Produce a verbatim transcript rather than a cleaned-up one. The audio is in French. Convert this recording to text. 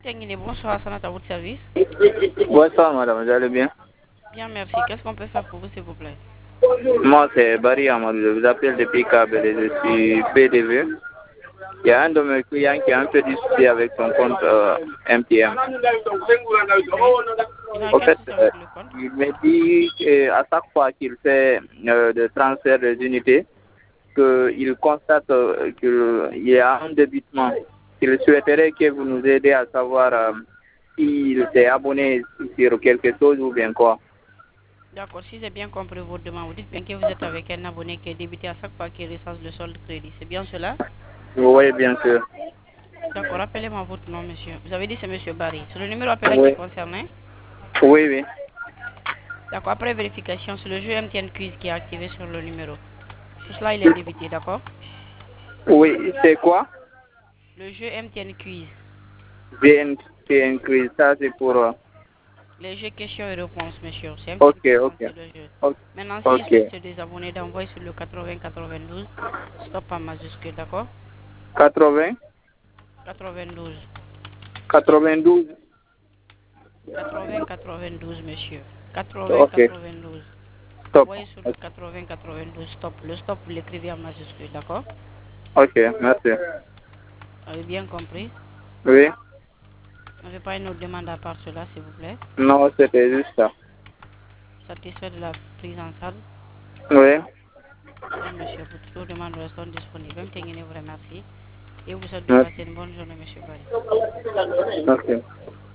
Tenguine, bonsoir, Sanat à votre service. Bonsoir madame, vous allez bien? Bien, merci. Qu'est-ce qu'on peut faire pour vous, s'il vous plaît? Moi c'est Barry Amadou, je vous appelle depuis Kabel et je suis P D V. Il y a un de mes clients qui a un peu discuté avec son compte euh, M T M. Il a Au quel fait, souci euh, avec le compte? il me dit qu'à chaque fois qu'il fait euh, de transfert des unités, qu'il constate euh, qu'il y a un débitement. Il souhaiterait que vous nous aidez à savoir euh, s'il s'est abonné sur quelque chose ou bien quoi. D'accord, si j'ai bien compris votre demande, vous dites bien que vous êtes avec un abonné qui est débité à chaque fois qu'il recharge le solde crédit. C'est bien cela? Vous voyez bien sûr. D'accord, rappelez-moi votre nom, monsieur. Vous avez dit c'est monsieur Barry. C'est le numéro appelé qui Oui, est concerné? oui, oui. D'accord, après vérification, c'est le jeu M T N Quiz qui est activé sur le numéro. Tout cela, il est débité, d'accord? Oui, c'est quoi? Le jeu M T N Quiz. V N T increase, ça c'est pour... euh, Les jeux questions et réponses, monsieur. C'est M T N Ok, qui ok. sponsor le jeu. O- Maintenant, s'il Ok. souhaite se désabonner, d'envoyer sur le quatre-vingts quatre-vingt-douze, stop en majuscule, d'accord? quatre-vingts, quatre-vingt-douze. quatre-vingt-douze. quatre-vingts quatre-vingt-douze, monsieur. quatre-vingts Ok, quatre-vingt-douze. stop. Envoyez sur le quatre-vingts quatre-vingt-douze, stop. Le stop, vous l'écrivez en majuscule, d'accord? Ok, merci. Vous avez bien compris? Oui? Vous n'avez pas une autre demande à part cela, s'il vous plaît? Non, c'était juste ça. Satisfait de la prise en charge? Oui? Oui, monsieur. Pour toutes vos demandes restent disponibles. Même Tenguine vous remercie. Et vous souhaite de Merci. passer une bonne journée, monsieur Barry. Ok.